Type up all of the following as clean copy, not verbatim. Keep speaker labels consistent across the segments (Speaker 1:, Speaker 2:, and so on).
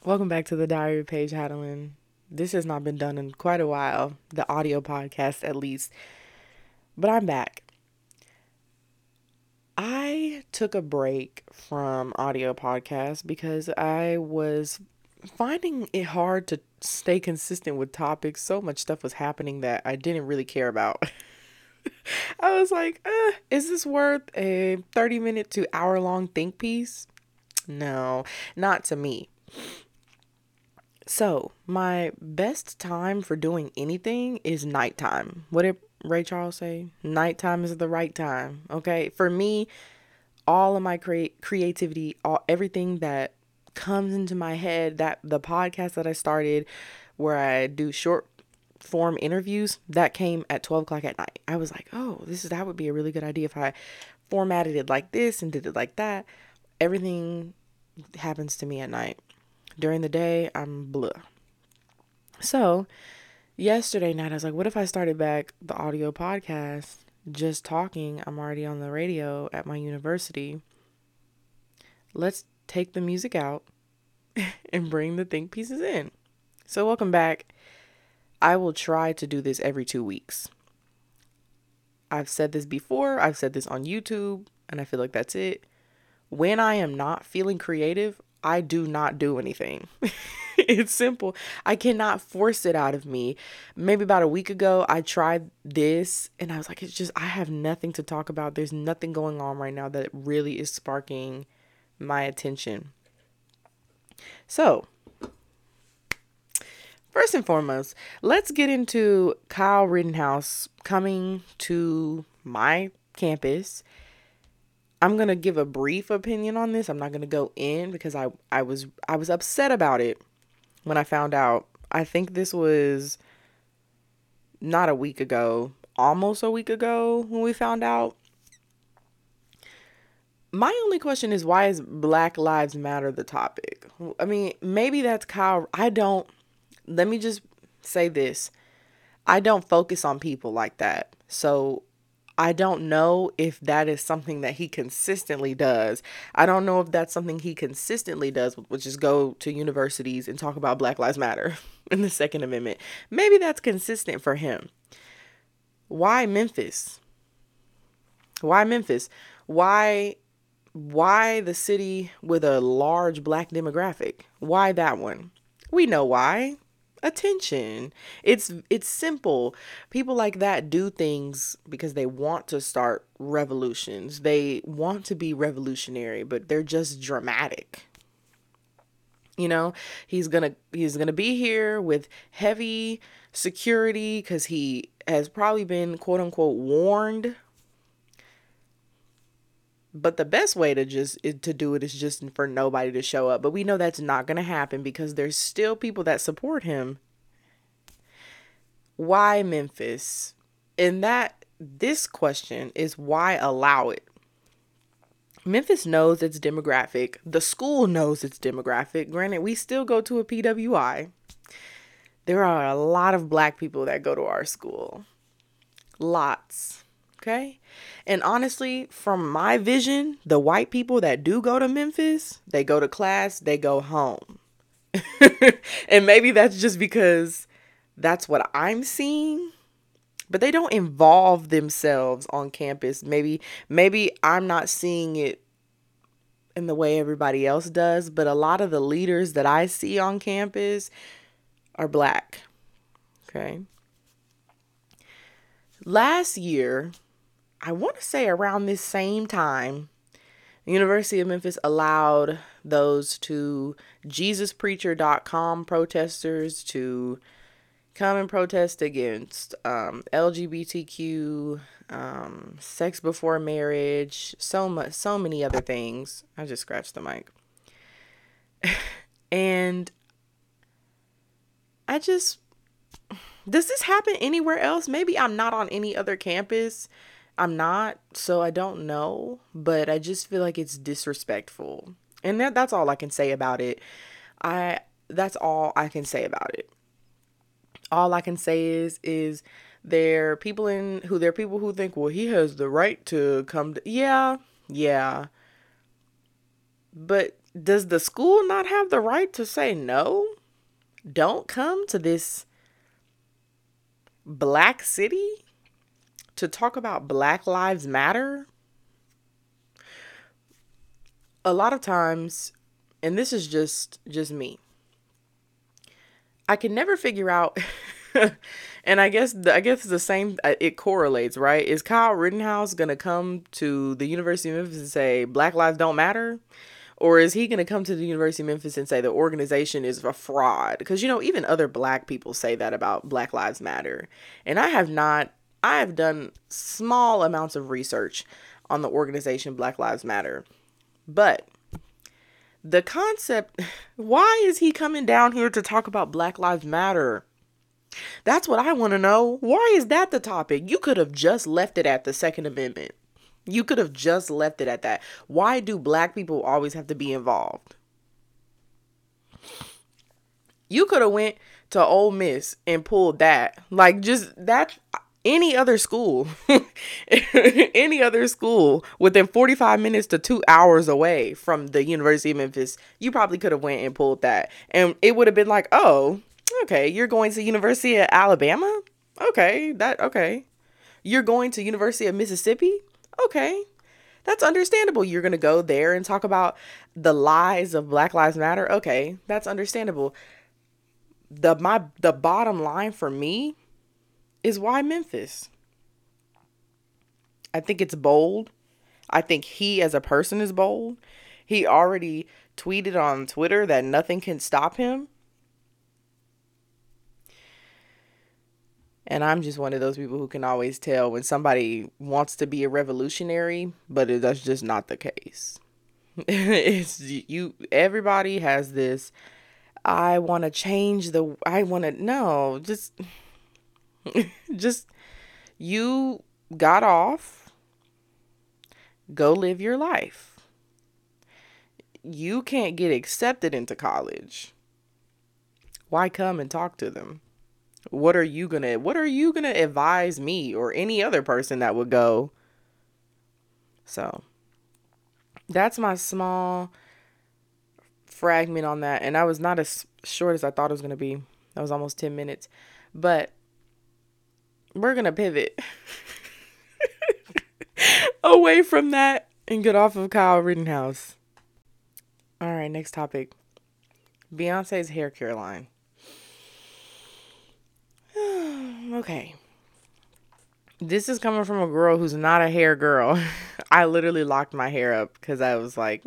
Speaker 1: Welcome back to the Diary of Paige Hadelin. This has not been done in quite a while, the audio podcast at least, but I'm back. I took a break from audio podcasts because I was finding it hard to stay consistent with topics. So much stuff was happening that I didn't really care about. I was like, is this worth a 30-minute to hour long think piece? No, not to me. So, my best time for doing anything is nighttime. What did Ray Charles say? Nighttime is the right time. Okay? For me, all of my creativity, everything that comes into my head, that the podcast that I started where I do short form interviews, that came at 12 o'clock at night. I was like, oh, that would be a really good idea if I formatted it like this and did it like that. Everything happens to me at night. During the day, I'm blah. So, yesterday night, I was like, what if I started back the audio podcast just talking? I'm already on the radio at my university. Let's take the music out and bring the think pieces in. So, welcome back. I will try to do this every 2 weeks. I've said this before, I've said this on YouTube, and I feel like that's it. When I am not feeling creative, I do not do anything. It's simple. I cannot force it out of me. Maybe about a week ago, I tried this and I was like, I have nothing to talk about. There's nothing going on right now that really is sparking my attention. So, first and foremost, let's get into Kyle Rittenhouse coming to my campus. I'm going to give a brief opinion on this. I'm not going to go in because I was upset about it when I found out. I think this was not a week ago, almost a week ago when we found out. My only question is, why is Black Lives Matter the topic? I mean, maybe that's Kyle. Let me just say this. I don't focus on people like that. So I don't know if that is something that he consistently does. I don't know if that's something he consistently does, which is go to universities and talk about Black Lives Matter and the Second Amendment. Maybe that's consistent for him. Why Memphis? Why Memphis? Why why the city with a large black demographic? Why that one? We know why. Attention. It's simple. People like that do things because they want to start revolutions. They want to be revolutionary, but they're just dramatic. You know, he's going to be here with heavy security cuz he has probably been quote unquote warned, but the best way to do it is just for nobody to show up. But we know that's not going to happen because there's still people that support him. Why Memphis? And that this question is, why allow it? Memphis knows its demographic. The school knows its demographic. Granted, we still go to a PWI. There are a lot of black people that go to our school. Lots. Okay? And honestly, from my vision, the white people that do go to Memphis, they go to class, they go home. And maybe that's just because that's what I'm seeing, but they don't involve themselves on campus. Maybe I'm not seeing it in the way everybody else does, but a lot of the leaders that I see on campus are black. Okay? Last year, I want to say around this same time, the University of Memphis allowed those to JesusPreacher.com protesters to come and protest against LGBTQ, sex before marriage, so many other things. I just scratched the mic. And I just, does this happen anywhere else? Maybe I'm not on any other campus. I'm not, so I don't know, but I just feel like it's disrespectful. And that's all I can say about it. I that's all I can say about it. All I can say is there are people who think, well, he has the right to come to, yeah, yeah, but Does the school not have the right to say no? Don't come to this black city to talk about Black Lives Matter? A lot of times, and this is just me, I can never figure out and I guess the same, it correlates, right? Is Kyle Rittenhouse going to come to the University of Memphis and say Black lives don't matter? Or is he going to come to the University of Memphis and say the organization is a fraud? Because, even other black people say that about Black Lives Matter. And I have done small amounts of research on the organization Black Lives Matter. But the concept, why is he coming down here to talk about Black Lives Matter? That's what I want to know. Why is that the topic? You could have just left it at the Second Amendment. You could have just left it at that. Why do black people always have to be involved? You could have went to Ole Miss and pulled that. Like, just that. Any other school, any other school within 45 minutes to 2 hours away from the University of Memphis, you probably could have went and pulled that. And it would have been like, oh, okay, you're going to University of Alabama? Okay. You're going to University of Mississippi? Okay. That's understandable. You're going to go there and talk about the lies of Black Lives Matter. Okay, that's understandable. The bottom line for me is why Memphis? I think it's bold. I think he as a person is bold. He already tweeted on Twitter that nothing can stop him. And I'm just one of those people who can always tell when somebody wants to be a revolutionary, but that's just not the case. It's you everybody has this I want to change the I want to no, just you got off, go live your life. You can't get accepted into college. Why come and talk to them? What are you gonna advise me or any other person that would go? So that's my small fragment on that. And I was not as short as I thought it was gonna be. That was almost 10 minutes. But we're gonna pivot away from that and get off of Kyle Rittenhouse. All right, next topic. Beyonce's hair care line. Okay. This is coming from a girl who's not a hair girl. I literally locked my hair up because I was like,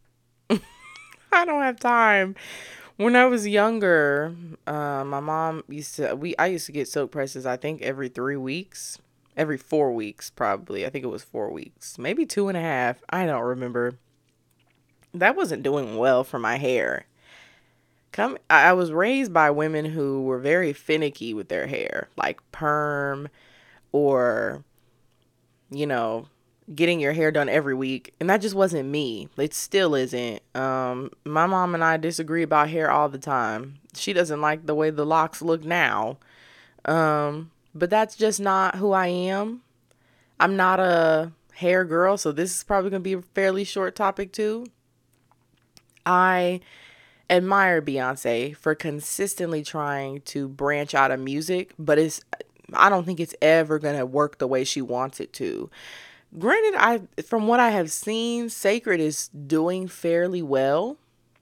Speaker 1: I don't have time. When I was younger, my mom I used to get silk presses, I think every 3 weeks, every 4 weeks, probably. I think it was 4 weeks, maybe 2.5. I don't remember. That wasn't doing well for my hair. I was raised by women who were very finicky with their hair, like perm or, you know, getting your hair done every week. And that just wasn't me. It still isn't. My mom and I disagree about hair all the time. She doesn't like the way the locks look now. But that's just not who I am. I'm not a hair girl, so this is probably going to be a fairly short topic too. I admire Beyonce for consistently trying to branch out of music, but I don't think it's ever going to work the way she wants it to. Granted, from what I have seen, Sacred is doing fairly well,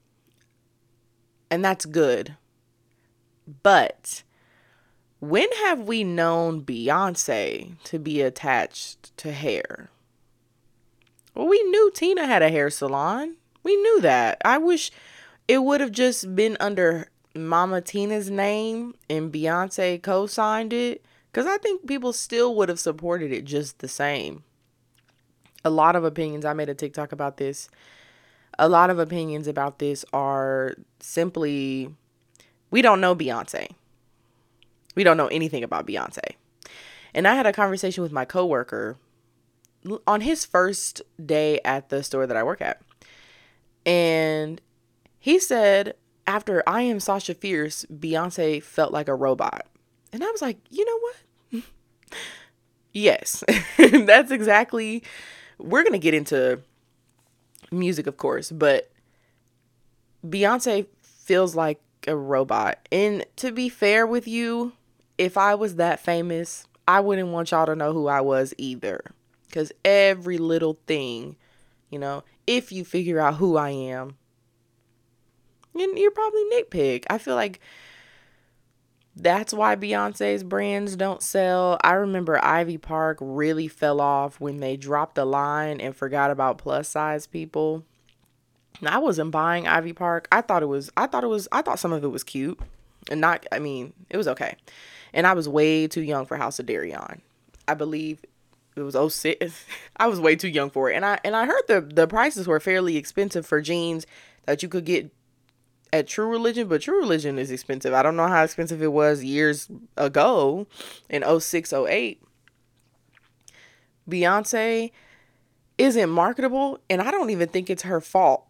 Speaker 1: and that's good. But when have we known Beyonce to be attached to hair? Well, we knew Tina had a hair salon. We knew that. I wish it would have just been under Mama Tina's name and Beyonce co-signed it, because I think people still would have supported it just the same. A lot of opinions, I made a TikTok about this. A lot of opinions about this are simply, we don't know Beyonce. We don't know anything about Beyonce. And I had a conversation with my coworker on his first day at the store that I work at. And he said, after I Am Sasha Fierce, Beyonce felt like a robot. And I was like, you know what? Yes, that's exactly. We're going to get into music, of course, but Beyonce feels like a robot. And to be fair with you, if I was that famous, I wouldn't want y'all to know who I was either. Because every little thing, if you figure out who I am, you're probably nitpick. I feel like that's why Beyonce's brands don't sell. I remember Ivy Park really fell off when they dropped the line and forgot about plus size people. And I wasn't buying Ivy Park. I thought some of it was cute. And not, I mean, it was okay. And I was way too young for House of Darion. I believe it was '06. I was way too young for it. And I heard the prices were fairly expensive for jeans that you could get at True Religion, but True Religion is expensive. I don't know how expensive it was years ago in '06, '08. Beyonce isn't marketable, and I don't even think it's her fault.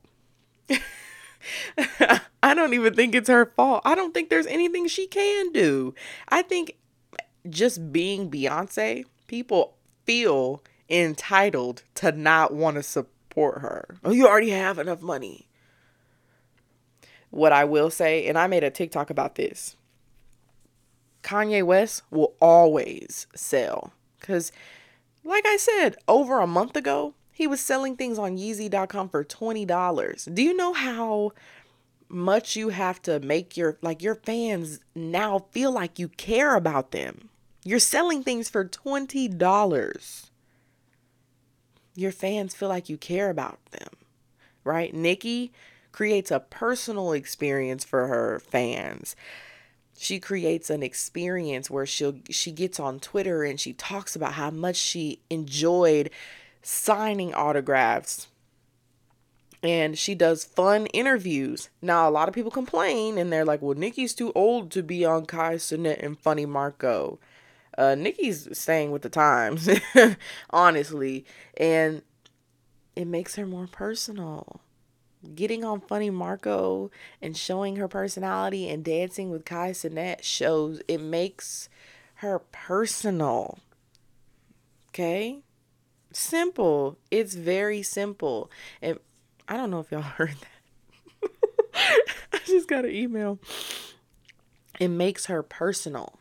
Speaker 1: I don't even think it's her fault. I don't think there's anything she can do. I think just being Beyonce, people feel entitled to not want to support her. Oh, you already have enough money. What I will say, and I made a TikTok about this, Kanye West will always sell. Because, like I said, over a month ago, he was selling things on Yeezy.com for $20. Do you know how much you have to make your fans now feel like you care about them? You're selling things for $20. Your fans feel like you care about them, right? Nicki creates a personal experience for her fans. She creates an experience where she gets on Twitter and she talks about how much she enjoyed signing autographs. And she does fun interviews. Now, a lot of people complain and they're like, well, Nicki's too old to be on Kai Cenat and Funny Marco. Nicki's staying with the times, honestly. And it makes her more personal. Getting on Funny Marco and showing her personality and dancing with Kai Cenat it makes her personal. Okay? Simple. It's very simple. And I don't know if y'all heard that. I just got an email. It makes her personal.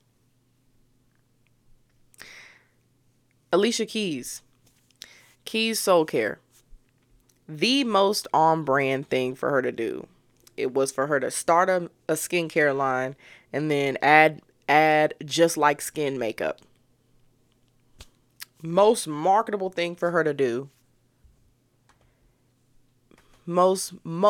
Speaker 1: Alicia Keys. Keys Soul Care. The most on brand thing for her to do. It was for her to start a skincare line and then add just like skin makeup. Most marketable thing for her to do. Most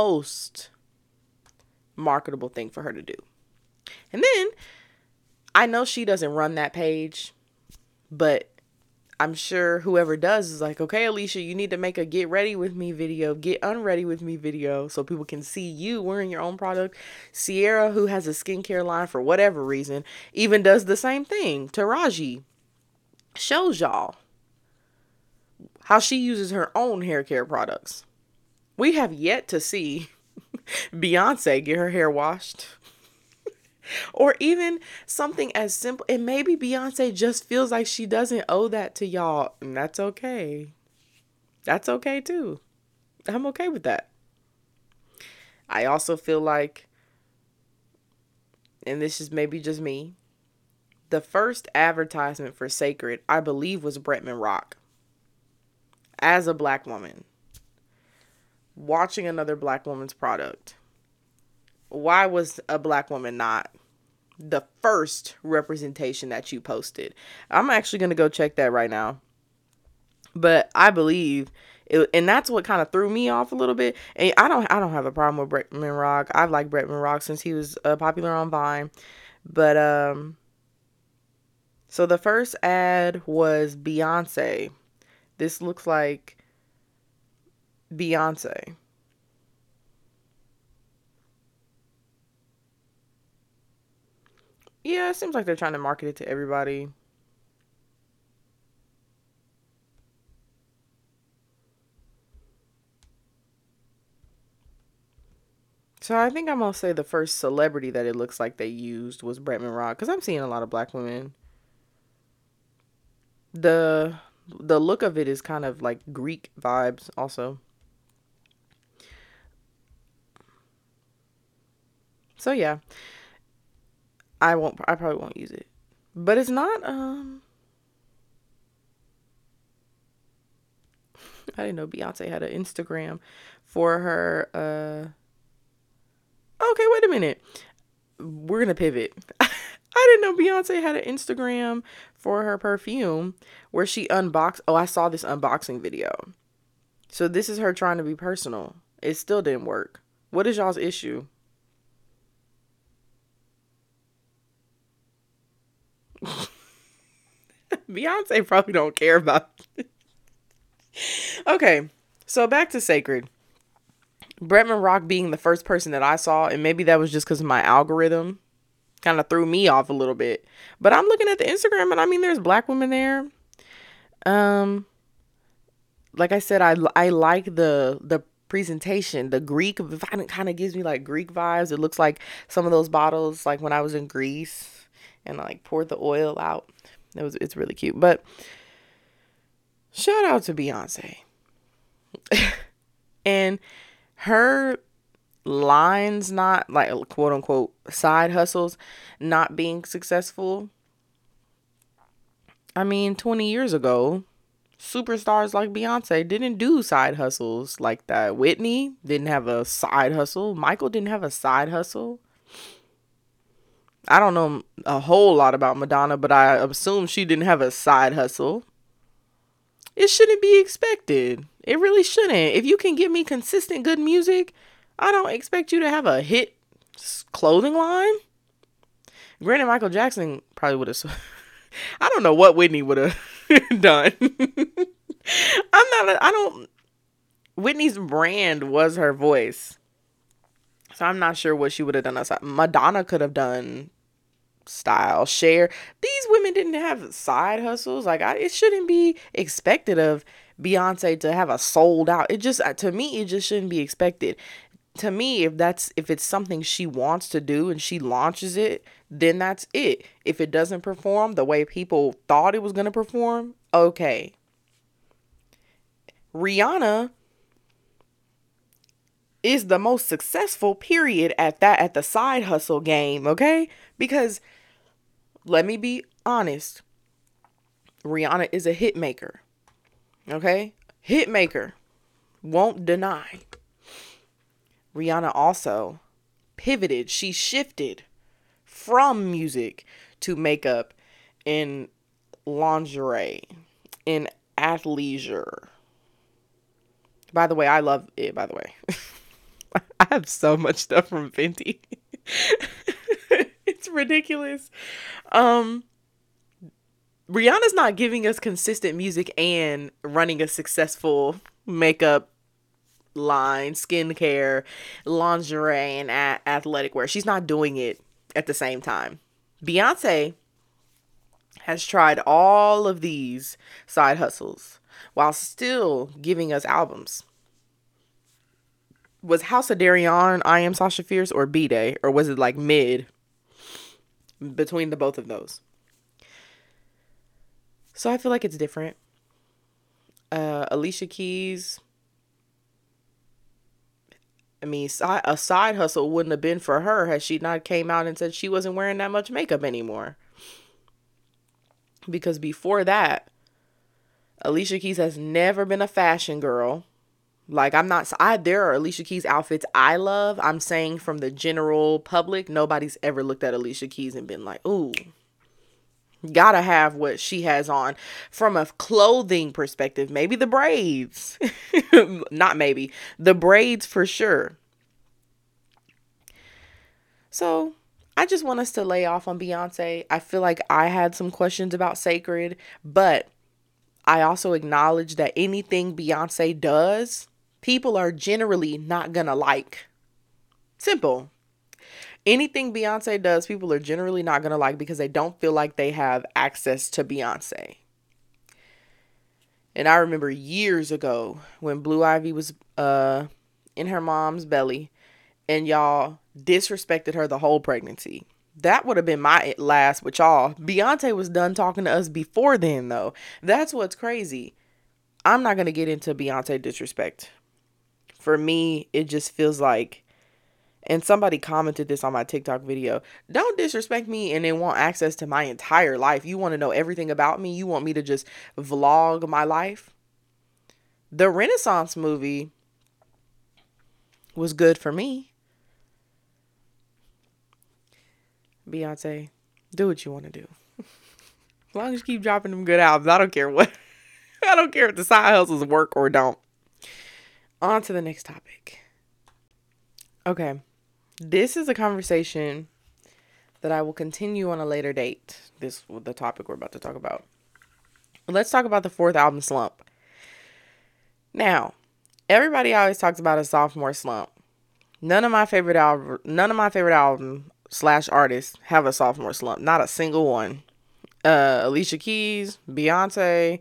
Speaker 1: marketable thing for her to do. And then I know she doesn't run that page, but I'm sure whoever does is like, okay, Alicia, you need to make a get ready with me video, get unready with me video so people can see you wearing your own product. Sierra, who has a skincare line for whatever reason, even does the same thing. Taraji shows y'all how she uses her own hair care products. We have yet to see Beyonce get her hair washed. Or even something as simple, and maybe Beyonce just feels like she doesn't owe that to y'all, and that's okay. That's okay too. I'm okay with that. I also feel like, and this is maybe just me, the first advertisement for Sacred, I believe, was Bretman Rock. As a black woman, watching another black woman's product. Why was a black woman not the first representation that you posted? I'm actually going to go check that right now. But I believe it, and that's what kind of threw me off a little bit. And I don't have a problem with Bretman Rock. I've liked Bretman Rock since he was popular on Vine. But so the first ad was Beyonce. This looks like Beyonce. Yeah, it seems like they're trying to market it to everybody. So I think I'm gonna say the first celebrity that it looks like they used was Bretman Rock, because I'm seeing a lot of black women. The the look of it is kind of like Greek vibes also. So yeah, I probably won't use it. But it's not I didn't know Beyonce had an Instagram for her okay, wait a minute. We're gonna pivot. I didn't know Beyonce had an Instagram for her perfume where she unboxed. Oh, I saw this unboxing video. So this is her trying to be personal. It still didn't work. What is y'all's issue? Beyonce probably don't care about. Okay, so back to Sacred. Bretman Rock being the first person that I saw, and maybe that was just because my algorithm kind of threw me off a little bit. But I'm looking at the Instagram, and I mean, there's black women there. Um, like I said, I like the presentation. The Greek kind of gives me like Greek vibes. It looks like some of those bottles, like when I was in Greece, and I like poured the oil out. It's really cute. But shout out to Beyonce and her lines, not like quote unquote side hustles, not being successful. I mean, 20 years ago, superstars like Beyonce didn't do side hustles like that. Whitney didn't have a side hustle. Michael didn't have a side hustle. I don't know a whole lot about Madonna, but I assume she didn't have a side hustle. It shouldn't be expected. It really shouldn't. If you can give me consistent good music, I don't expect you to have a hit clothing line. Granted, Michael Jackson probably would have. I don't know what Whitney would have done. I don't. Whitney's brand was her voice. So I'm not sure what she would have done outside. Madonna could have done style, Cher. These women didn't have side hustles. Like it shouldn't be expected of Beyonce to have a sold out. It just to me it just shouldn't be expected. To me, if it's something she wants to do and she launches it, then that's it. If it doesn't perform the way people thought it was going to perform, okay. Rihanna is the most successful period at the side hustle game, okay? Because let me be honest, Rihanna is a hit maker. Okay? Hit maker. Won't deny. Rihanna also pivoted. She shifted from music to makeup and lingerie and athleisure. By the way, I love it, by the way. I have so much stuff from Fenty. It's ridiculous. Um Rihanna's not giving us consistent music and running a successful makeup line, skincare, lingerie, and athletic wear. She's not doing it at the same time. Beyonce has tried all of these side hustles while still giving us albums. Was House of Darion, I Am Sasha Fierce, or B-Day? Or was it like mid between the both of those? So I feel like it's different. Alicia Keys, I mean, a side hustle wouldn't have been for her had she not came out and said she wasn't wearing that much makeup anymore. Because before that, Alicia Keys has never been a fashion girl. Like there are Alicia Keys outfits I love. I'm saying from the general public, nobody's ever looked at Alicia Keys and been like, ooh, gotta have what she has on. From a clothing perspective, maybe the braids. Not maybe. The braids for sure. So I just want us to lay off on Beyonce. I feel like I had some questions about Sacred, but I also acknowledge that anything Beyonce does, people are generally not gonna like. Simple. Anything Beyonce does, people are generally not gonna like because they don't feel like they have access to Beyonce. And I remember years ago when Blue Ivy was in her mom's belly and y'all disrespected her the whole pregnancy. That would have been my last with y'all. Beyonce was done talking to us before then, though. That's what's crazy. I'm not going to get into Beyonce disrespect. For me, it just feels like And somebody commented this on my TikTok video. Don't disrespect me and then want access to my entire life. You want to know everything about me? You want me to just vlog my life? The Renaissance movie was good for me. Beyonce, do what you want to do. As long as you keep dropping them good albums, I don't care what. I don't care if the side hustles work or don't. On to the next topic. Okay. This is a conversation that I will continue on a later date. This is the topic we're about to talk about. Let's talk about the fourth album slump. Now, everybody always talks about a sophomore slump. None of my favorite album / artists have a sophomore slump. Not a single one. Alicia Keys, Beyonce,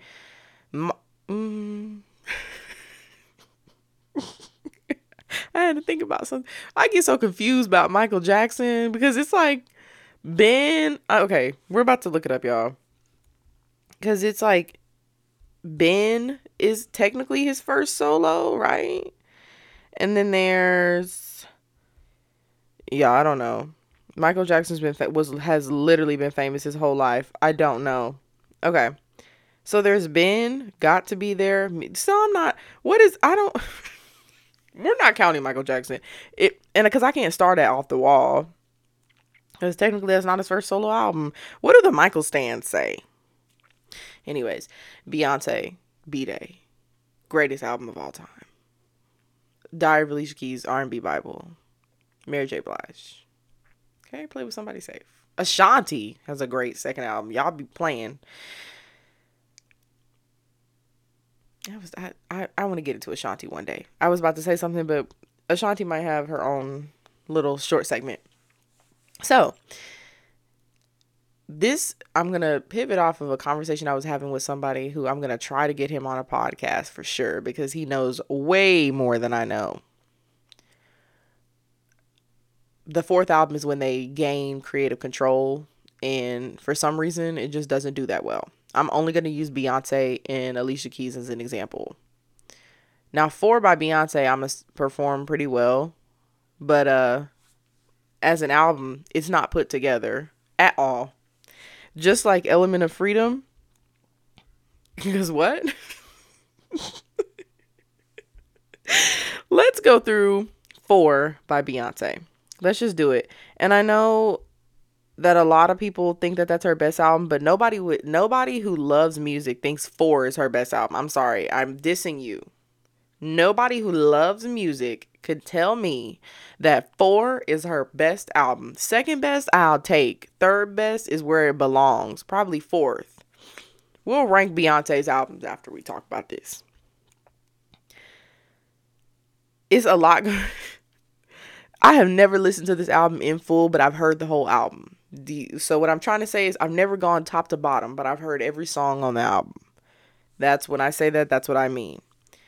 Speaker 1: I had to think about something. I get so confused about Michael Jackson because it's like Ben. Okay, we're about to look it up, y'all. Because it's like Ben is technically his first solo, right? And then there's, yeah, I don't know. Michael Jackson's has literally been famous his whole life. I don't know. Okay. So there's Ben, Got to Be There. So I'm not, what is, I don't, we're not counting Michael Jackson. And because I can't start that Off the Wall. Because technically that's not his first solo album. What do the Michael stands say? Anyways, Beyonce, B-Day. Greatest album of all time. Diary of Alicia Keys, R&B Bible. Mary J. Blige. Okay, Play With Somebody Safe. Ashanti has a great second album. Y'all be playing. I want to get into Ashanti one day. I was about to say something, but Ashanti might have her own little short segment. So, I'm going to pivot off of a conversation I was having with somebody who I'm going to try to get him on a podcast for sure, because he knows way more than I know. The fourth album is when they gain creative control, and for some reason, it just doesn't do that well. I'm only going to use Beyonce and Alicia Keys as an example. Now, 4 by Beyonce, I'm going to perform pretty well, but as an album, it's not put together at all. Just like Element of Freedom. Because what? Let's go through 4 by Beyonce. Let's just do it. And I know that a lot of people think that that's her best album, but nobody who loves music thinks 4 is her best album. I'm sorry. I'm dissing you. Nobody who loves music could tell me that 4 is her best album. Second best, I'll take. Third best is where it belongs. Probably 4th. We'll rank Beyonce's albums after we talk about this. It's a lot. I have never listened to this album in full, but I've heard the whole album. So what I'm trying to say is I've never gone top to bottom, but I've heard every song on the album. That's when I say that, that's what I mean.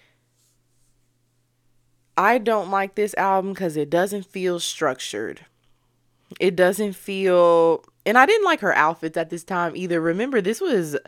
Speaker 1: I don't like this album because it doesn't feel structured. It doesn't feel... And I didn't like her outfits at this time either. Remember, this was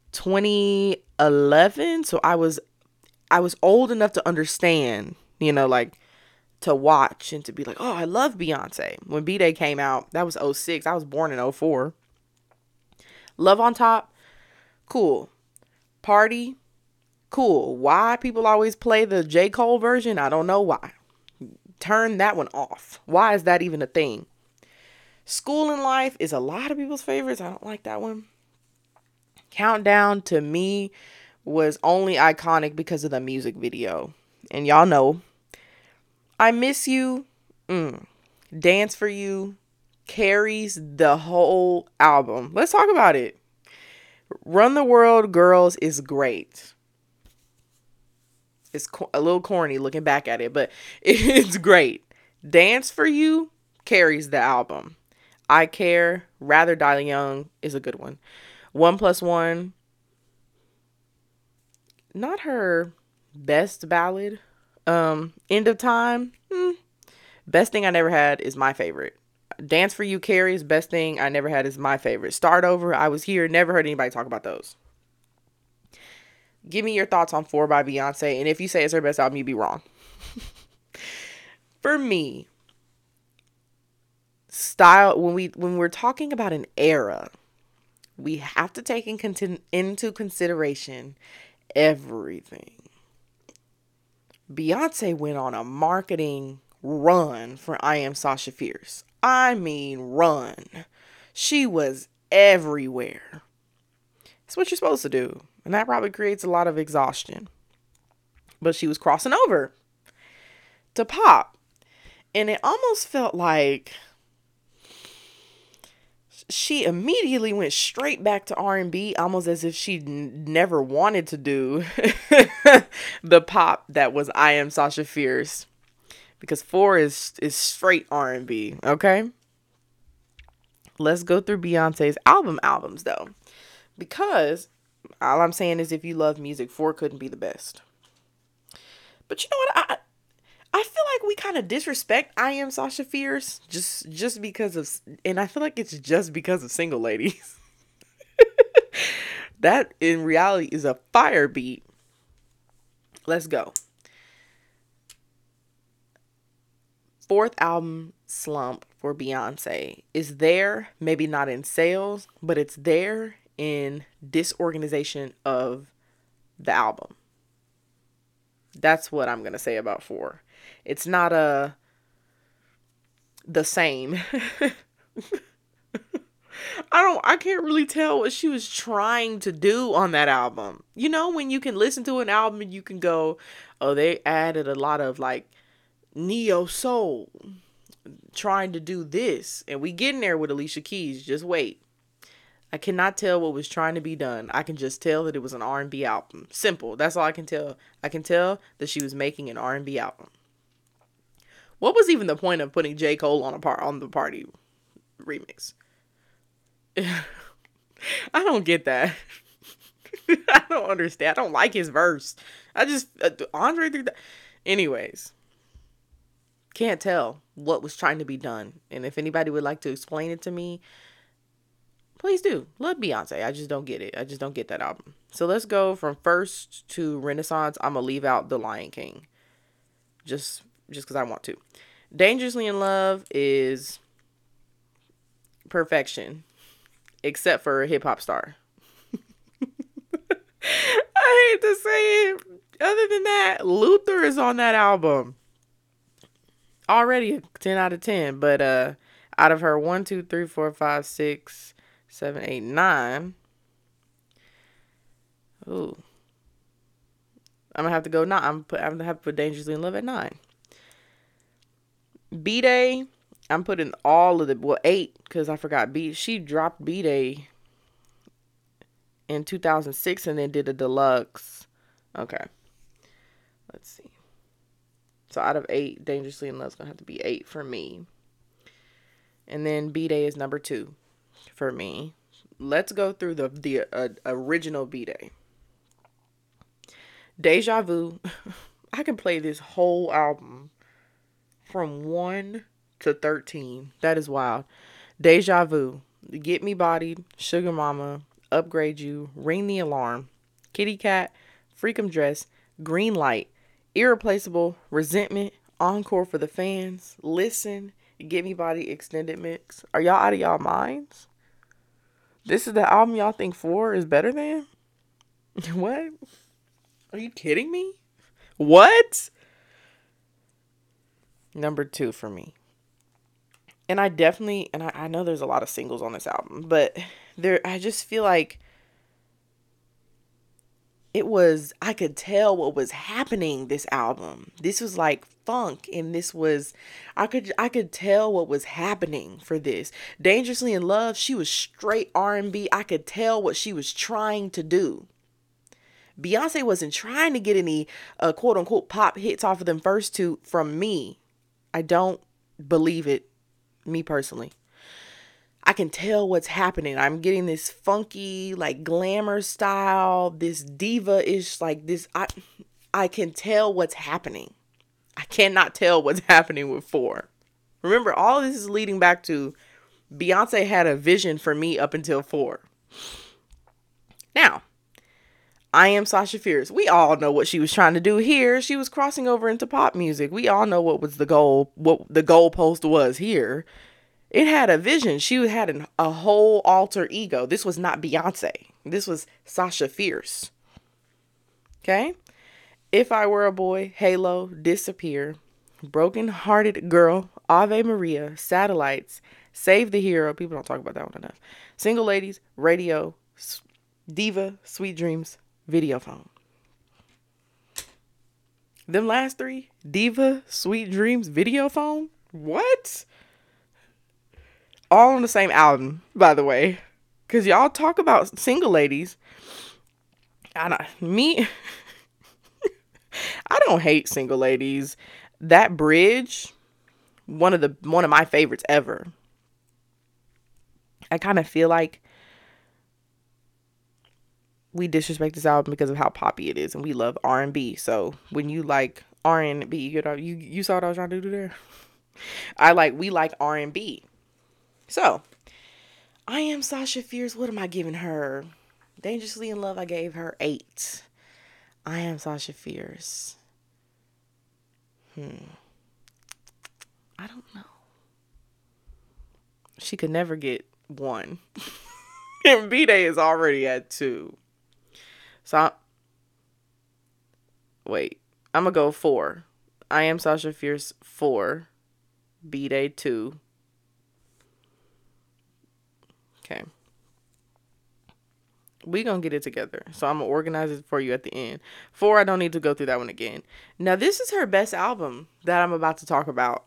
Speaker 1: 2011, so I was old enough to understand, like to watch and to be like, oh, I love Beyonce. When B-Day came out, that was 2006. I was born in 2004. Love on Top, cool. Party, cool. Why people always play the J. Cole version? I don't know why. Turn that one off. Why is that even a thing? School and Life is a lot of people's favorites. I don't like that one. Countdown to me was only iconic because of the music video. And y'all know. I Miss You, Dance for You, carries the whole album. Let's talk about it. Run the World, Girls is great. It's a little corny looking back at it, but it's great. Dance for You carries the album. I Care, Rather Die Young is a good one. 1+1, not her best ballad. End of Time, Best Thing I Never Had is my favorite. Dance for You carries. Best Thing I Never Had is my favorite. Start Over, I Was Here, never heard anybody talk about those. Give me your thoughts on 4 by Beyonce, and if you say it's her best album, you'd be wrong. For me, style, when we're talking about an era, we have to take into consideration everything. Beyonce went on a marketing run for I Am Sasha Fierce. I mean, run. She was everywhere. It's what you're supposed to do. And that probably creates a lot of exhaustion. But she was crossing over to pop. And it almost felt like she immediately went straight back to R&B, almost as if she never wanted to do the pop that was I Am Sasha Fierce. Because 4 is straight R&B, okay? Let's go through Beyonce's albums, though. Because all I'm saying is if you love music, 4 couldn't be the best. But you know what? I feel like we kind of disrespect I Am Sasha Fierce just because of, and I feel like it's just because of Single Ladies. That in reality is a fire beat. Let's go. 4th album slump for Beyonce is there, maybe not in sales, but it's there in disorganization of the album. That's what I'm going to say about 4. It's not the same. I can't really tell what she was trying to do on that album. You know, when you can listen to an album and you can go, oh, they added a lot of like neo soul trying to do this, and we getting there with Alicia Keys. Just wait. I cannot tell what was trying to be done. I can just tell that it was an R&B album. Simple. That's all I can tell. I can tell that she was making an R&B album. What was even the point of putting J. Cole on the party remix? I don't get that. I don't understand. I don't like his verse. I just Andre 3000. Anyways, can't tell what was trying to be done. And if anybody would like to explain it to me, please do. Love Beyonce. I just don't get it. I just don't get that album. So let's go from first to Renaissance. I'm gonna leave out The Lion King, just because I want to. Dangerously in Love is perfection, except for Hip Hop Star. I hate to say it. Other than that, Luther is on that album. Already a 10 out of 10. But out of her 1, 2, 3, 4, 5, 6, 7, 8, 9. Ooh. I'm going to have to go 9. I'm going to have to put Dangerously in Love at 9. B-Day, I'm putting all of the, 8, because I forgot she dropped B-Day in 2006 and then did a deluxe. Okay. Let's see. So out of 8, Dangerously in Love is going to have to be 8 for me. And then B-Day is number 2 for me. Let's go through the original B-Day. Deja Vu. I can play this whole album from 1 to 13. That is wild. Deja Vu. Get Me Bodied. Sugar Mama. Upgrade You. Ring the Alarm. Kitty Cat. Freakum Dress. Green Light. Irreplaceable. Resentment. Encore for the Fans. Listen. Get Me Body Extended Mix. Are y'all out of y'all minds? This is the album y'all think 4 is better than? What? Are you kidding me? What? Number 2 for me. And I definitely, and I know there's a lot of singles on this album, but I just feel like I could tell what was happening this album. This was like funk, and I could tell what was happening for this. Dangerously in Love, she was straight R&B. I could tell what she was trying to do. Beyonce wasn't trying to get any quote unquote pop hits off of them first 2 from me. I don't believe it, me personally. I can tell what's happening. I'm getting this funky, like glamour style, this diva-ish, like this. I can tell what's happening. I cannot tell what's happening with 4. Remember, all this is leading back to Beyonce had a vision for me up until 4. Now, I Am Sasha Fierce. We all know what she was trying to do here. She was crossing over into pop music. We all know what was the goal, what the goalpost was here. It had a vision. She had a whole alter ego. This was not Beyonce. This was Sasha Fierce. Okay? If I Were a Boy, Halo, Disappear, Broken Hearted Girl, Ave Maria, Satellites, Save the Hero. People don't talk about that one enough. Single Ladies, Radio, Diva, Sweet Dreams, Videophone. Them last three, Diva, Sweet Dreams, Videophone? What? All on the same album, by the way. Because y'all talk about Single Ladies. Me, I don't hate Single Ladies. That bridge, one of my favorites ever. I kind of feel like we disrespect this album because of how poppy it is, and we love R&B. So when you like R&B, you saw what I was trying to do there. We like R&B. So I Am Sasha Fierce. What am I giving her? Dangerously in Love, I gave her 8. I Am Sasha Fierce. I don't know. She could never get 1. And B-Day is already at 2. So, wait. I'm going to go 4. I Am Sasha Fierce 4. B-Day 2. Okay. We gonna get it together. So I'm gonna organize it for you at the end. 4, I don't need to go through that one again. Now, this is her best album that I'm about to talk about.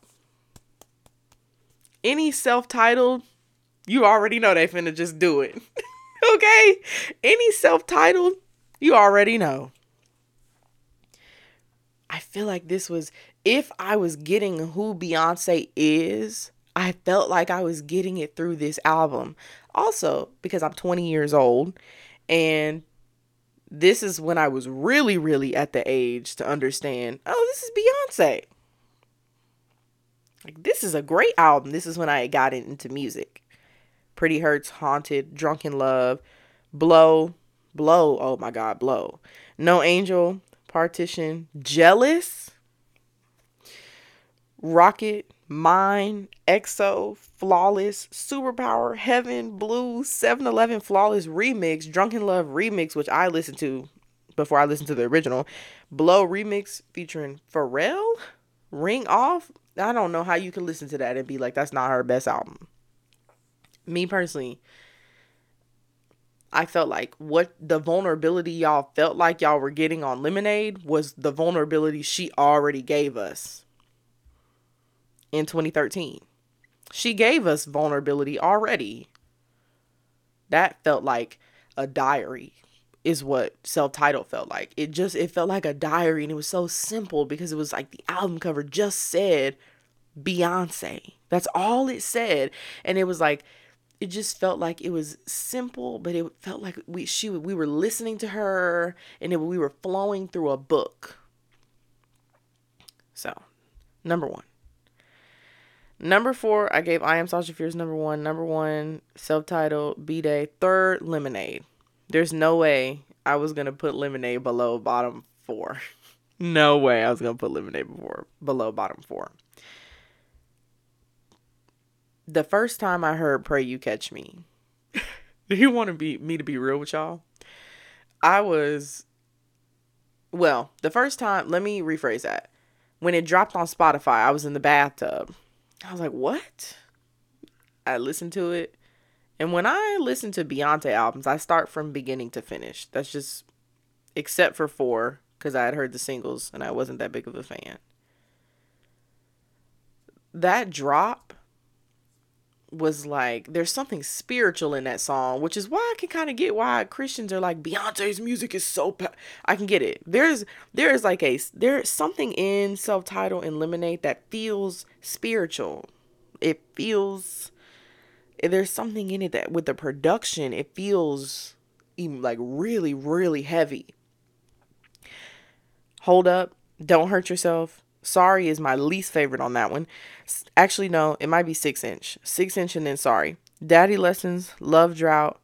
Speaker 1: Any self-titled, you already know they finna just do it. Okay? Any self-titled, you already know. I feel like this was, if I was getting who Beyonce is, I felt like I was getting it through this album. Also, because I'm 20 years old, and this is when I was really, really at the age to understand, oh, this is Beyonce. Like, this is a great album. This is when I got into music. Pretty Hurts, Haunted, Drunken Love, Blow, oh my God, Blow. No Angel, Partition, Jealous, Rocket, Mine, EXO, Flawless, Superpower, Heaven, Blue, 7-Eleven Flawless Remix, Drunken Love Remix, which I listened to before I listened to the original, Blow Remix featuring Pharrell, Ring Off. I don't know how you can listen to that and be like, that's not her best album. Me personally, I felt like what the vulnerability y'all felt like y'all were getting on Lemonade was the vulnerability she already gave us in 2013. She gave us vulnerability already. That felt like a diary is what self-titled felt like. It felt like a diary, and it was so simple because it was like the album cover just said Beyonce. That's all it said. And it was like, it just felt like it was simple, but it felt like we were listening to her, and we were flowing through a book. So, number 1. Number 4, I gave I Am Sasha Fierce number 1. Number 1, self-titled, B-Day. 3rd, Lemonade. There's no way I was going to put Lemonade below bottom 4. No way I was going to put Lemonade below bottom 4. The first time I heard Pray You Catch Me, do you want me to be real with y'all? The first time, let me rephrase that. When it dropped on Spotify, I was in the bathtub. I was like, what? I listened to it. And when I listen to Beyonce albums, I start from beginning to finish. That's just, except for 4, because I had heard the singles and I wasn't that big of a fan. That drop was like, there's something spiritual in that song, which is why I can kind of get why Christians are like, Beyonce's music is so I can get it. There's something in self-titled and Lemonade that feels spiritual. There's something in it that with the production, it feels even like really, really heavy. Hold Up, Don't Hurt Yourself. Sorry is my least favorite on that one. Actually, no, it might be 6 inch. 6 inch and then Sorry. Daddy Lessons, Love Drought,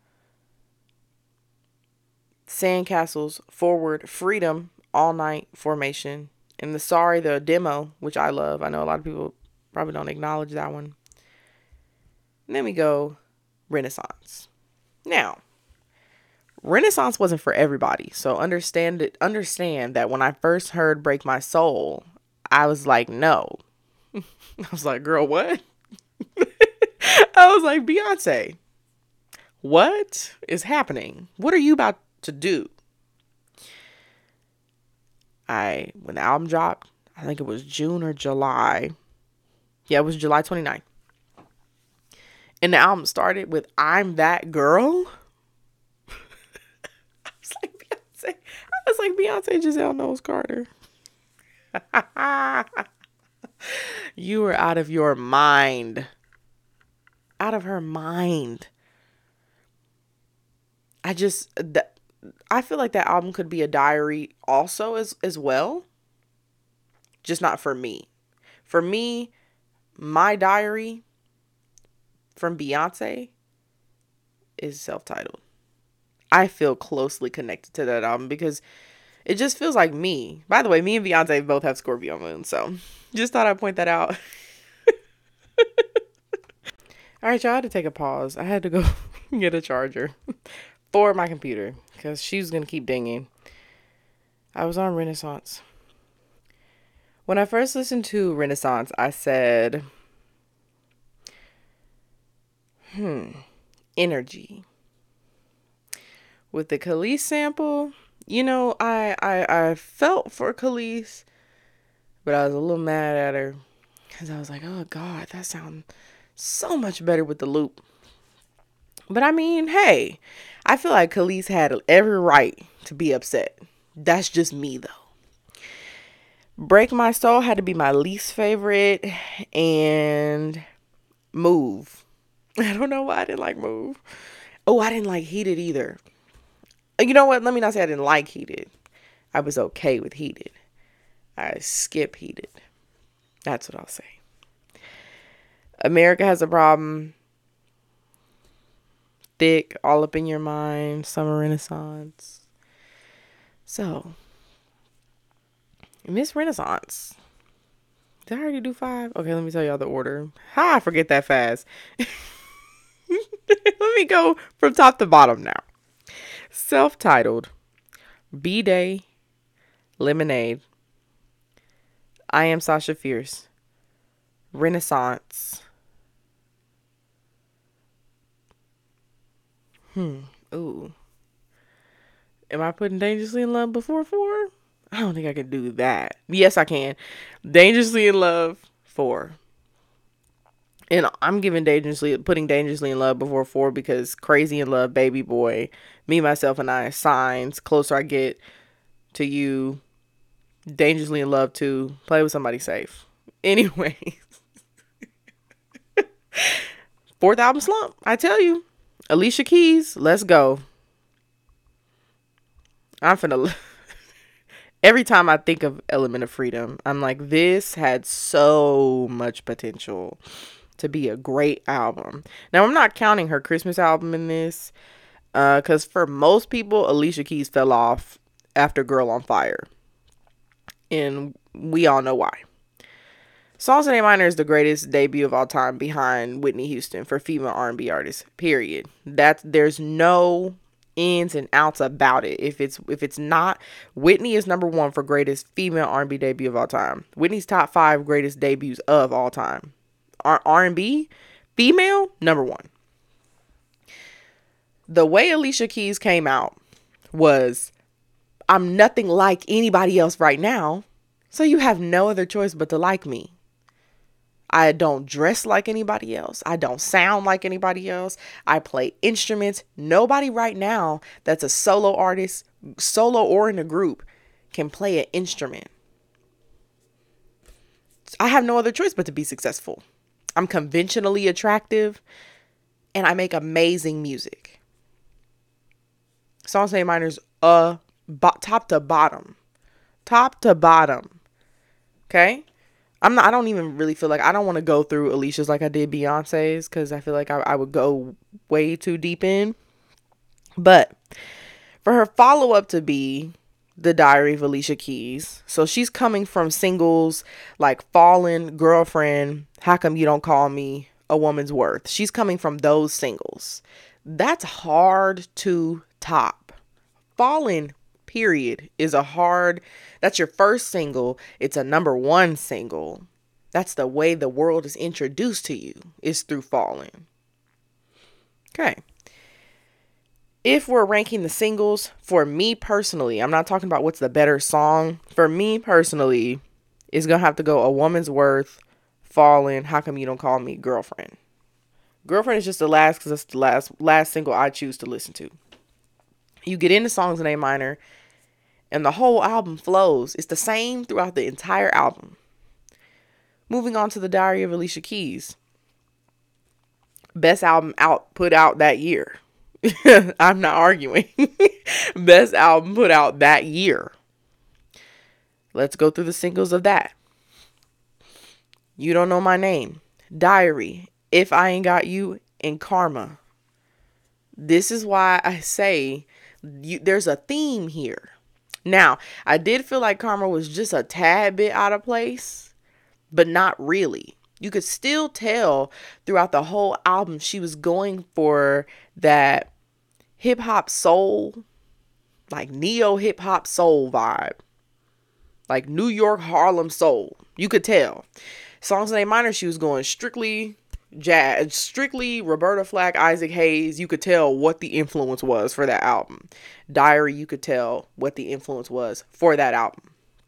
Speaker 1: Sandcastles, Forward, Freedom, All Night, Formation, and the Sorry, the demo, which I love. I know a lot of people probably don't acknowledge that one. And then we go Renaissance. Now, Renaissance wasn't for everybody. So understand that when I first heard Break My Soul, I was like, no. I was like, girl, what? I was like, Beyonce, what is happening? What are you about to do? When the album dropped, I think it was June or July. Yeah, it was July 29th. And the album started with I'm That Girl. I was like, Beyonce Giselle Knowles Carter. You were out of your mind. Out of her mind. I feel like that album could be a diary also as well. Just not for me. For me, my diary from Beyonce is self-titled. I feel closely connected to that album because it just feels like me. By the way, me and Beyonce both have Scorpio moon, so just thought I'd point that out. All right, y'all, I had to take a pause. I had to go get a charger for my computer because she's going to keep dinging. I was on Renaissance. When I first listened to Renaissance, I said, energy. With the Khalees sample, I felt for Khalees, but I was a little mad at her because I was like, oh God, that sounds so much better with the loop. But I mean, hey, I feel like Khalees had every right to be upset. That's just me though. Break My Soul had to be my least favorite, and Move. I don't know why I didn't like Move. Oh, I didn't like Heated either. You know what? Let me not say I didn't like Heated. I was okay with Heated. I skip Heated. That's what I'll say. America Has a Problem. Thick, All Up in Your Mind, Summer Renaissance. So, Miss Renaissance. Did I already do 5? Okay, let me tell y'all the order. I forget that fast. Let me go from top to bottom now. Self-titled, B-Day, Lemonade, I Am Sasha Fierce, Renaissance. Ooh. Am I putting Dangerously in Love before 4? I don't think I can do that. Yes, I can. Dangerously in Love, 4. And I'm putting Dangerously in Love before 4 because Crazy in Love, Baby Boy, Me, Myself, and I, Signs, Closer I Get to You, Dangerously in Love 2, Play with Somebody Safe. Anyways. 4th album slump, I tell you. Alicia Keys, let's go. I'm finna... Every time I think of Element of Freedom, I'm like, this had so much potential to be a great album. Now, I'm not counting her Christmas album in this, because for most people, Alicia Keys fell off after Girl on Fire. And we all know why. Songs in A Minor is the greatest debut of all time behind Whitney Houston for female R&B artists, period. There's no ins and outs about it. If it's not, Whitney is number 1 for greatest female R&B debut of all time. Whitney's top 5 greatest debuts of all time. R&B female, number 1. The way Alicia Keys came out was, I'm nothing like anybody else right now, so you have no other choice but to like me. I don't dress like anybody else. I don't sound like anybody else. I play instruments. Nobody right now that's a solo artist, solo or in a group, can play an instrument. I have no other choice but to be successful. I'm conventionally attractive, and I make amazing music. Songs in A Minor's top to bottom. Top to bottom. Okay? I don't even really feel like, I don't want to go through Alicia's like I did Beyonce's, because I feel like I would go way too deep in. But for her follow-up to be The Diary of Alicia Keys, so she's coming from singles like Fallen, Girlfriend, How Come You Don't Call Me, A Woman's Worth. She's coming from those singles. That's hard to top. Fallen, period, is that's your first single. It's a number one single. That's the way the world is introduced to you, is through Fallen. Okay. If we're ranking the singles, for me personally, I'm not talking about what's the better song. For me personally, it's going to have to go A Woman's Worth, Fallen, How Come You Don't Call Me Girlfriend. Girlfriend is just the last because it's the last single I choose to listen to. You get into songs in A minor and the whole album flows. It's the same throughout the entire album. Moving on to The Diary of Alicia Keys. Best album put out that year. I'm not arguing. Best album put out that year. Let's go through the singles of that. You Don't Know My Name, Diary, If I Ain't Got You, and Karma. This is why I say there's a theme here. Now, I did feel like Karma was just a tad bit out of place, but not really. You could still tell throughout the whole album she was going for that hip hop soul, like neo hip hop soul vibe, like New York Harlem soul. You could tell. Songs in A minor, she was going strictly jazz, strictly Roberta Flack, Isaac Hayes. You could tell what the influence was for that album. Diary, you could tell what the influence was for that album.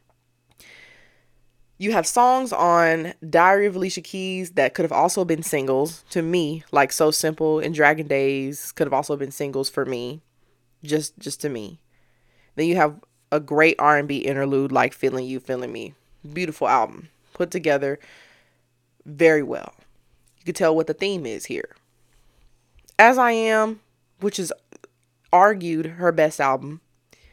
Speaker 1: You have songs on Diary of Alicia Keys that could have also been singles to me, like So Simple and Dragon Days could have also been singles for me, just to me. Then you have a great R&B interlude like Feeling You, Feeling Me. Beautiful album, put together very well. You can tell what the theme is here. As I Am, which is argued her best album.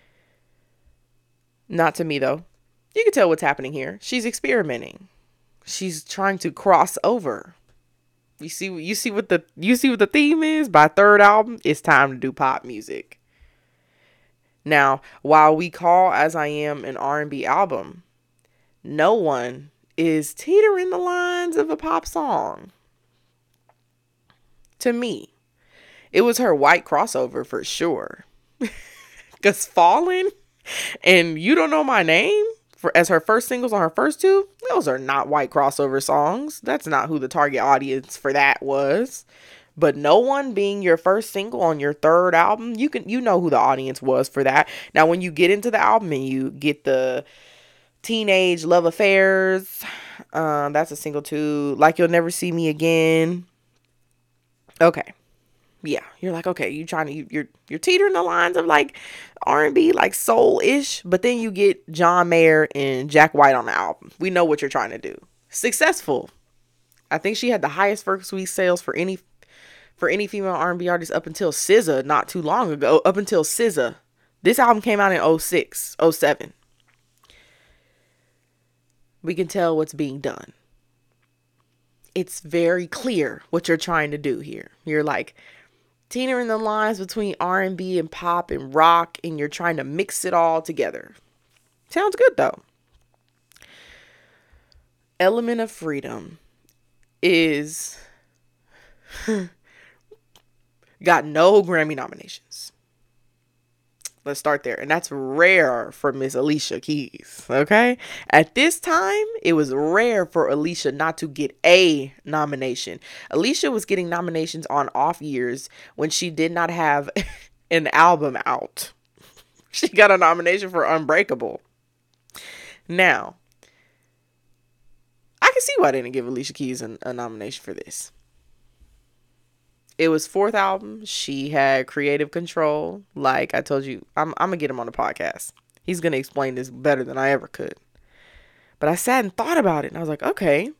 Speaker 1: Not to me though. You can tell what's happening here. She's experimenting. She's trying to cross over. You see what the theme is? By third album, it's time to do pop music. Now, while we call As I Am an R&B album, no one is teetering the lines of a pop song. To me, it was her white crossover for sure. Because Fallen and You Don't Know My Name as her first singles on her first two, those are not white crossover songs. That's not who the target audience for that was. But No One being your first single on your third album, you know who the audience was for that. Now, when you get into the album and you get the Teenage Love Affairs, that's a single too. Like You'll Never See Me Again. Okay. Yeah, you're like, okay, you're teetering the lines of like R&B, like soul-ish, but then you get John Mayer and Jack White on the album. We know what you're trying to do. Successful. I think she had the highest first week sales for any female R&B artist up until SZA not too long ago. Up until SZA. This album came out in 2006, 2007. We can tell what's being done. It's very clear what you're trying to do here. You're like teetering the lines between R&B and pop and rock, and you're trying to mix it all together. Sounds good though. Element of Freedom is got no Grammy nominations. Let's start there. And that's rare for Miss Alicia Keys. Okay. At this time, it was rare for Alicia not to get a nomination. Alicia was getting nominations on off years when she did not have an album out. She got a nomination for Unbreakable. Now, I can see why they didn't give Alicia Keys a nomination for this. It was fourth album. She had creative control. Like I told you, I'm going to get him on the podcast. He's going to explain this better than I ever could. But I sat and thought about it. And I was like, okay.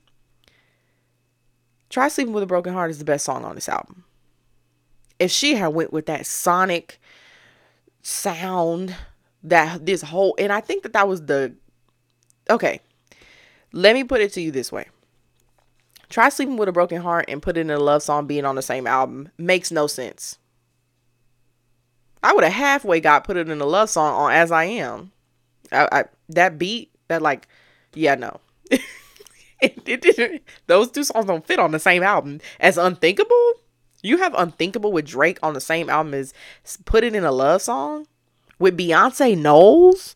Speaker 1: Try Sleeping with a Broken Heart is the best song on this album. If she had went with that sonic sound, that this whole... And I think that was the... Okay. Let me put it to you this way. Try Sleeping with a Broken Heart and put it in a love song being on the same album makes no sense. I would have halfway put it in a love song on As I Am. That beat, that like, yeah, no. It didn't. Those two songs don't fit on the same album as Unthinkable. You have Unthinkable with Drake on the same album as Put It in a Love Song with Beyonce Knowles.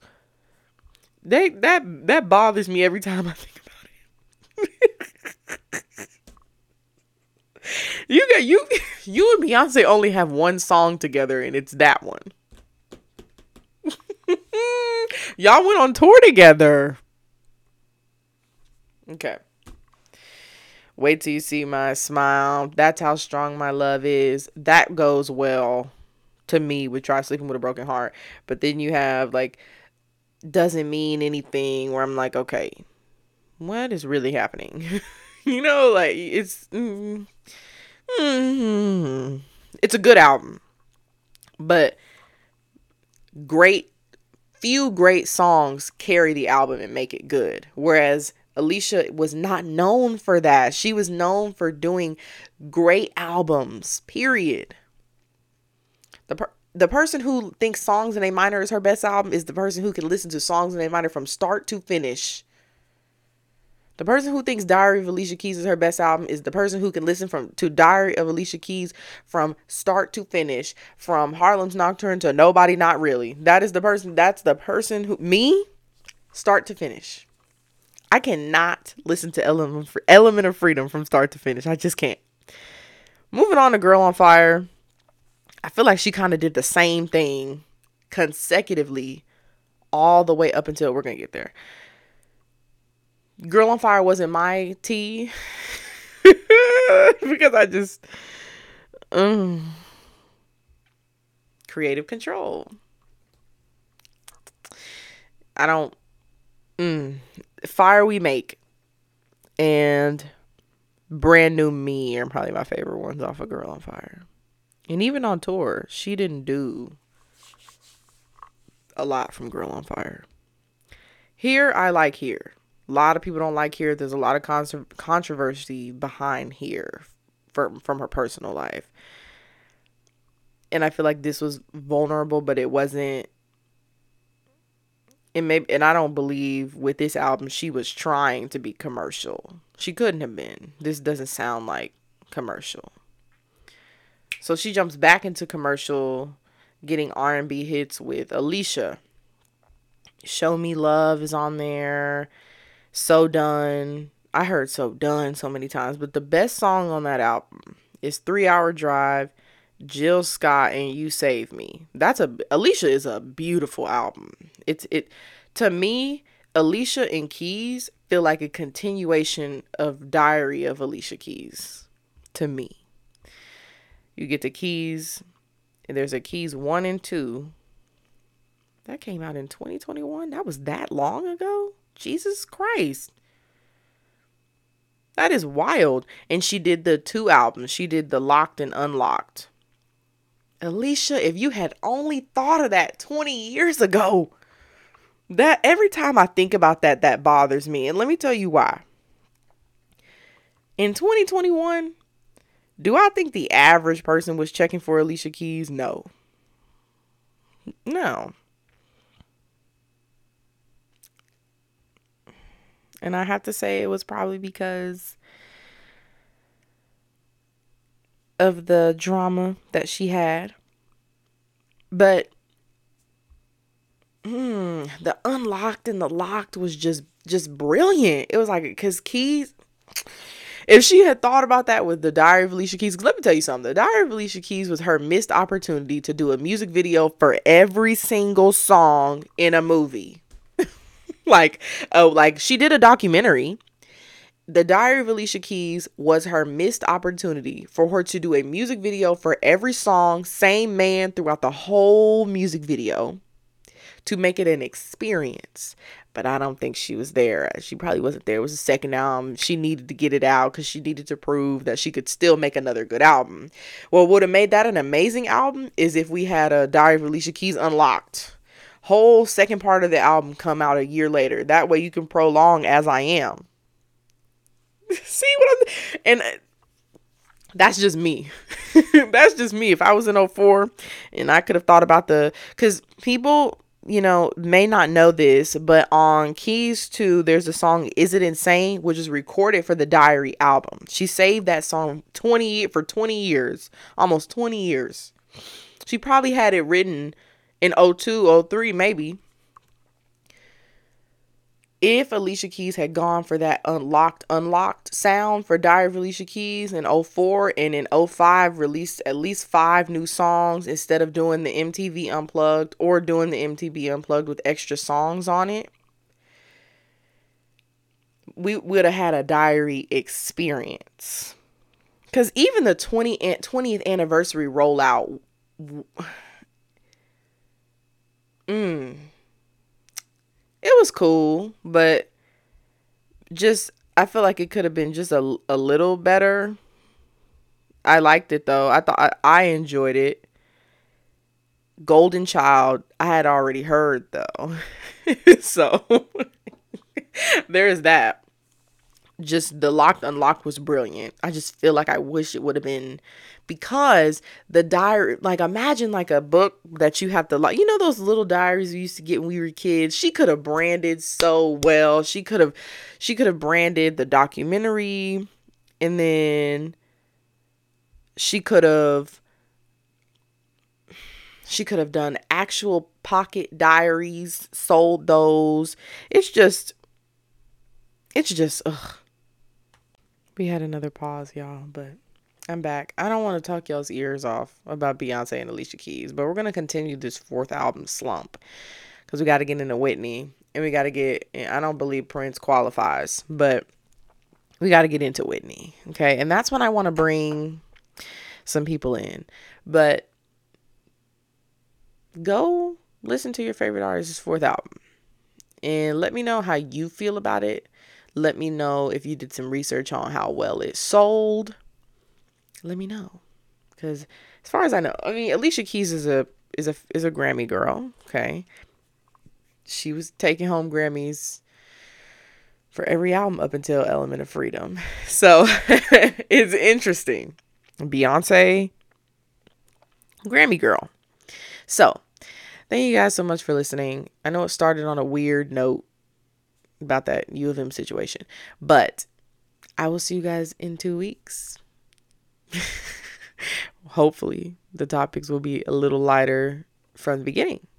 Speaker 1: That bothers me every time I think about it. You and Beyonce only have one song together, and it's that one. Y'all went on tour together. Okay. Wait till you see my smile. That's how strong my love is. That goes well to me with Try Sleeping with a Broken Heart. But then you have like Doesn't Mean Anything, where I'm like, okay, what is really happening? Like it's it's a good album, but few great songs carry the album and make it good. Whereas Alicia was not known for that. She was known for doing great albums, period. The person who thinks Songs in A Minor is her best album is the person who can listen to Songs in A Minor from start to finish. The person who thinks Diary of Alicia Keys is her best album is the person who can listen to Diary of Alicia Keys from start to finish, from Harlem's Nocturne to Nobody Not Really. That's the person who, me, start to finish. I cannot listen to Element of Freedom from start to finish. I just can't. Moving on to Girl on Fire. I feel like she kind of did the same thing consecutively all the way up until we're going to get there. Girl on Fire wasn't my tea because I just creative control. I don't Fire We Make and Brand New Me are probably my favorite ones off of Girl on Fire. And even on tour, she didn't do a lot from Girl on Fire. Here, I like Here. A lot of people don't like Here. There's a lot of controversy behind Here from her personal life. And I feel like this was vulnerable, but it wasn't. And I don't believe with this album she was trying to be commercial. She couldn't have been. This doesn't sound like commercial. So she jumps back into commercial, getting R&B hits with Alicia. Show Me Love is on there. So Done. I heard So Done so many times, but the best song on that album is 3 Hour Drive, Jill Scott, and You Save Me. Alicia is a beautiful album. To me, Alicia and Keys feel like a continuation of Diary of Alicia Keys. To me. You get the Keys, and there's a Keys 1 and 2. That came out in 2021. That was that long ago? Jesus Christ. That is wild. And she did the 2 albums. She did the Locked and Unlocked. Alicia, if you had only thought of that 20 years ago. That every time I think about that bothers me. And let me tell you why. In 2021, do I think the average person was checking for Alicia Keys? No. And I have to say it was probably because of the drama that she had. But the Unlocked and the Locked was just brilliant. It was like, because Keys, if she had thought about that with the Diary of Alicia Keys, let me tell you something. The Diary of Alicia Keys was her missed opportunity to do a music video for every single song in a movie. like she did a documentary. The Diary of Alicia Keys was her missed opportunity for her to do a music video for every song, same man throughout the whole music video, to make it an experience. But I don't think she was there. She probably wasn't there. It was the second album. She needed to get it out because she needed to prove that she could still make another good album. What would have made that an amazing album is if we had a Diary of Alicia Keys Unlocked. Whole second part of the album come out a year later. That way you can prolong As I Am. See what I'm... And that's just me. That's just me. If I was in 04 and I could have thought about because people may not know this, but on Keys 2, there's a song Is It Insane, which is recorded for the Diary album. She saved that song for 20 years, almost 20 years. She probably had it written in 02, 03, maybe. If Alicia Keys had gone for that unlocked sound for Diary of Alicia Keys in 04 and in 05 released at least 5 new songs instead of doing the MTV Unplugged or doing the MTV Unplugged with extra songs on it, we would have had a Diary experience. Because even the 20th anniversary rollout, it was cool, but just I feel like it could have been just a little better. I liked it though. I enjoyed it. Golden Child, I had already heard though. So there's that. Just the Locked Unlocked was brilliant. I just feel like I wish it would have been, because the diary, like imagine like a book that you have to, like, those little diaries we used to get when we were kids. She could have branded so well. She could have branded the documentary, and then she could have done actual pocket diaries, sold those. It's just ugh. We had another pause, y'all, but I'm back. I don't want to talk y'all's ears off about Beyonce and Alicia Keys, but we're going to continue this 4th album slump because we got to get into Whitney, and we got to I don't believe Prince qualifies, but we got to get into Whitney. Okay. And that's when I want to bring some people in, but go listen to your favorite artist's 4th album and let me know how you feel about it. Let me know if you did some research on how well it sold. Let me know, because as far as I know, I mean, Alicia Keys is a Grammy girl. Okay, she was taking home Grammys for every album up until Element of Freedom. So it's interesting. Beyonce, Grammy girl. So thank you guys so much for listening. I know it started on a weird note about that U of M situation, but I will see you guys in 2 weeks. Hopefully the topics will be a little lighter from the beginning.